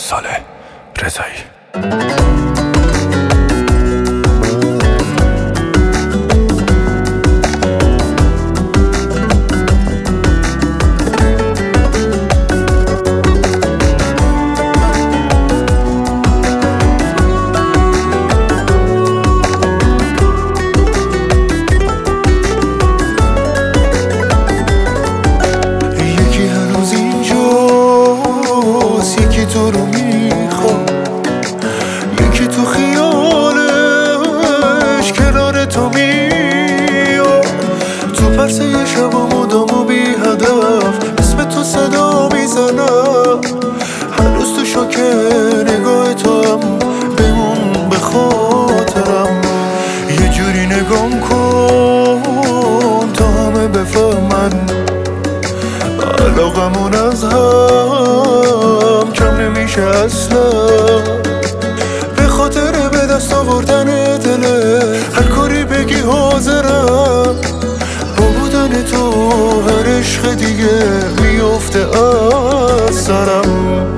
صالح رضایی. یکی تو رو میخواد، یکی تو خیالش کنار تو میاد، تو پرسه یه شب و مدام و بی هدف اسم تو صدا میزنم، هنوز تو شوکه نگاه تو هم بمون به خاطرم، یه جوری نگام کن تا همه بفهمن علاقمون از هم کم نمیشه اصلا، به خاطر به دست آوردن دله هر کاری بگی حاضرم، با بودن تو هر عشق دیگه میفته از سرم.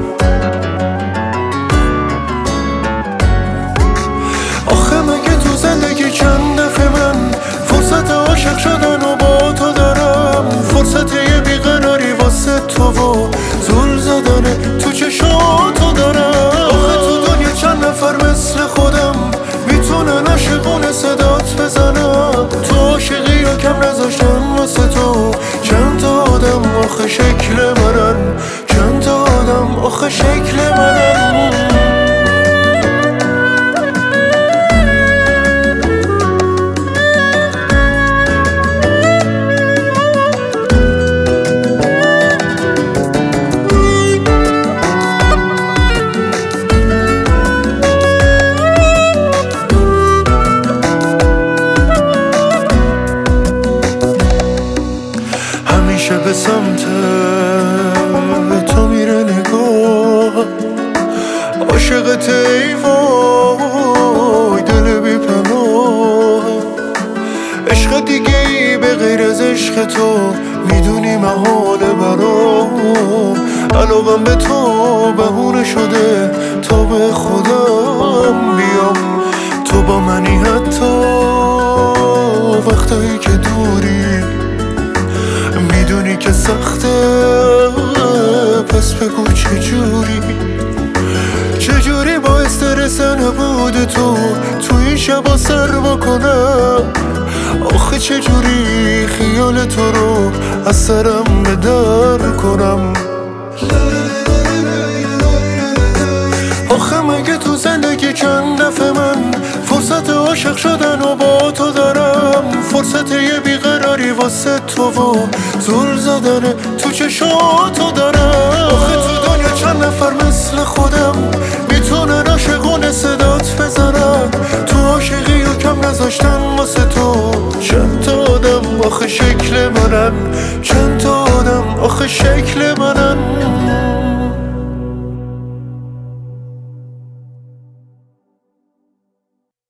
آخه مگه تو زندگی چند دفعه من فرصت عاشق شدن و با تو دارم، فرصت یه بیقراری واسه تو و زل زدن تو چشاتو دارم. آخه تو دنیا چند نفر مثل خودم میتونن عاشقونه صدات بزنم، تو عاشقی رو کم نذاشتم واسه تو، چند تا آدم آخه شکل منن، چند تا آدم آخه شکل منن. همیشه به سمت تو میره نگاه، عاشقت ای وای دل بی پناه، عشق دیگه ای به غیر از عشق تو میدونی محاله برام، علاقم به تو بهونه شده تا به خودم بیام، تو با منی حتی وقتایی که دوری، میدونی که سخته پس بگو چجوری با استرس نبود تو این شبا سر بکنم، آخه چجوری خیال تو رو از سرم به در کنم. آخه مگه تو زندگی چند دفعه من فرصت عاشق شدن و با تو دارم، فرصت یه بیقراری واسه تو و زل زدن تو چشاتو دارم. آخه تو دنیا چند نفر مثل خودم میتونن عاشقونه صدات بزنن، تو عاشقی و کم نذاشتن واسه تو، چند تا آدم آخه شکل منن، چند تا آدم آخه شکل منن.